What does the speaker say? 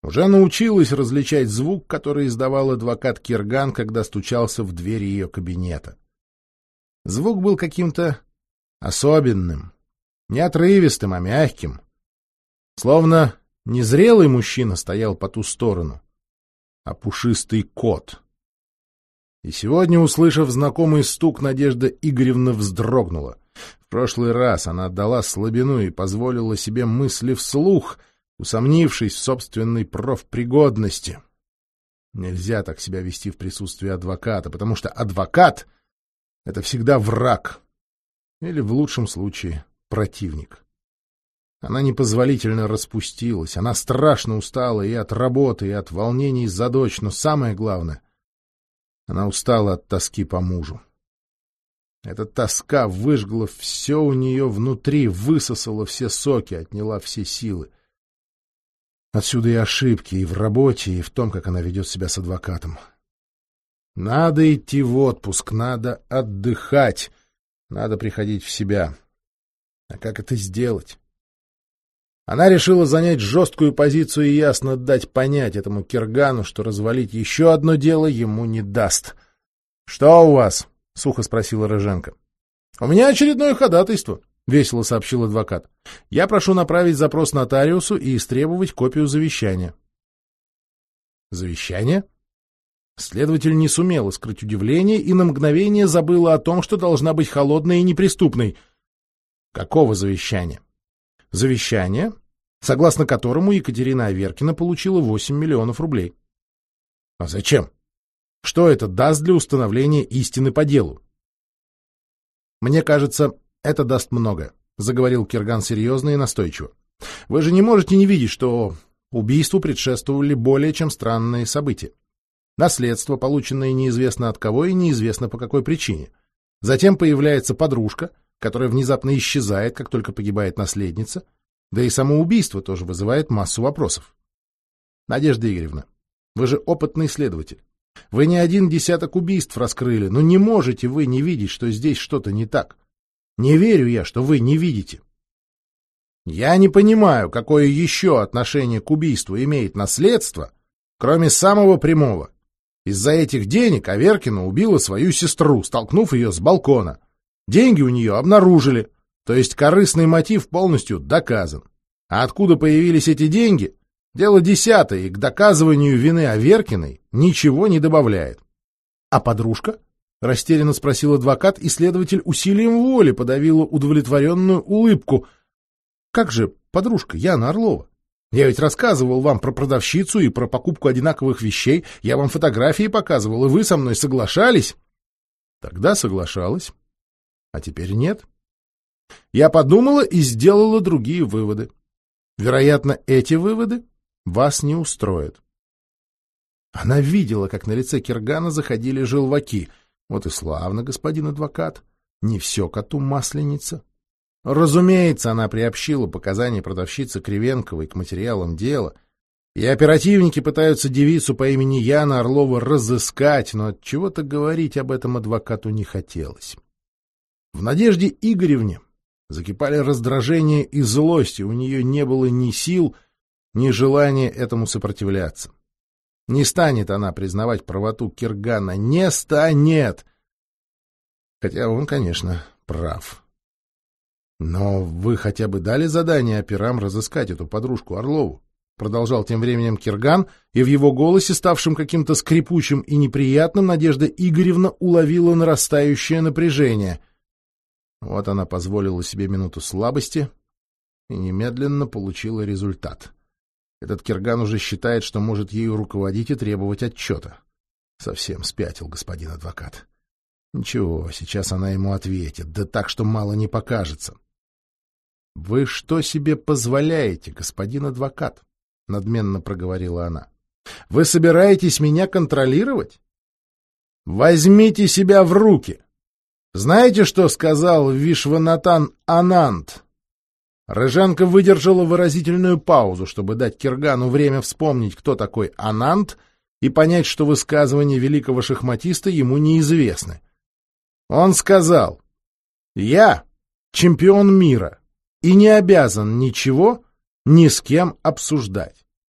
Уже научилась различать звук, который издавал адвокат Кирган, когда стучался в дверь ее кабинета. Звук был каким-то особенным, не отрывистым, а мягким. Словно не зрелый мужчина стоял по ту сторону, а пушистый кот. И сегодня, услышав знакомый стук, Надежда Игоревна вздрогнула. В прошлый раз она отдала слабину и позволила себе мысли вслух, усомнившись в собственной профпригодности. Нельзя так себя вести в присутствии адвоката, потому что адвокат — это всегда враг, или, в лучшем случае, противник. Она непозволительно распустилась, она страшно устала и от работы, и от волнений за дочь, но самое главное — она устала от тоски по мужу. Эта тоска выжгла все у нее внутри, высосала все соки, отняла все силы. Отсюда и ошибки и в работе, и в том, как она ведет себя с адвокатом. Надо идти в отпуск, надо отдыхать, надо приходить в себя. А как это сделать? Она решила занять жесткую позицию и ясно дать понять этому Киргану, что развалить еще одно дело ему не даст. — Что у вас? — сухо спросила Рыженко. — У меня очередное ходатайство, — весело сообщил адвокат. — Я прошу направить запрос нотариусу и истребовать копию завещания. — Завещание? Следователь не сумела скрыть удивление и на мгновение забыла о том, что должна быть холодной и неприступной. — Какого завещания? Завещание, согласно которому Екатерина Аверкина получила 8 миллионов рублей. — А зачем? Что это даст для установления истины по делу? — Мне кажется, это даст много, — заговорил Кирган серьезно и настойчиво. — Вы же не можете не видеть, что убийству предшествовали более чем странные события. Наследство, полученное неизвестно от кого и неизвестно по какой причине. Затем появляется подружка, которая внезапно исчезает, как только погибает наследница, да и само убийство тоже вызывает массу вопросов. Надежда Игоревна, вы же опытный следователь. Вы не один десяток убийств раскрыли, но не можете вы не видеть, что здесь что-то не так. Не верю я, что вы не видите. Я не понимаю, какое еще отношение к убийству имеет наследство, кроме самого прямого. Из-за этих денег Аверкина убила свою сестру, столкнув ее с балкона. Деньги у нее обнаружили, то есть корыстный мотив полностью доказан. А откуда появились эти деньги? Дело десятое, и к доказыванию вины Аверкиной ничего не добавляет. — А подружка? — растерянно спросил адвокат, и следователь усилием воли подавила удовлетворенную улыбку. — Как же подружка Яна Орлова? Я ведь рассказывал вам про продавщицу и про покупку одинаковых вещей, я вам фотографии показывал, и вы со мной соглашались. — Тогда соглашалась. А теперь нет. Я подумала и сделала другие выводы. Вероятно, эти выводы вас не устроят. Она видела, как на лице Киргана заходили желваки. Вот и славно, господин адвокат. Не все коту масленица. Разумеется, она приобщила показания продавщицы Кривенковой к материалам дела, и оперативники пытаются девицу по имени Яна Орлова разыскать, но от чего-то говорить об этом адвокату не хотелось. В Надежде Игоревне закипали раздражение и злость, и у нее не было ни сил, ни желания этому сопротивляться. Не станет она признавать правоту Киргана, не станет! Хотя он, конечно, прав. Но вы хотя бы дали задание операм разыскать эту подружку Орлову? Продолжал тем временем Кирган, и в его голосе, ставшем каким-то скрипучим и неприятным, Надежда Игоревна уловила нарастающее напряжение. Вот она позволила себе минуту слабости и немедленно получила результат. Этот Кирган уже считает, что может ею руководить и требовать отчета. Совсем спятил господин адвокат. Ничего, сейчас она ему ответит, да так, что мало не покажется. — Вы что себе позволяете, господин адвокат? — надменно проговорила она. — Вы собираетесь меня контролировать? Возьмите себя в руки! Знаете, что сказал Вишванатан Ананд? Рыженко выдержала выразительную паузу, чтобы дать Киргану время вспомнить, кто такой Ананд, и понять, что высказывания великого шахматиста ему неизвестны. Он сказал: «Я чемпион мира и не обязан ничего ни с кем обсуждать».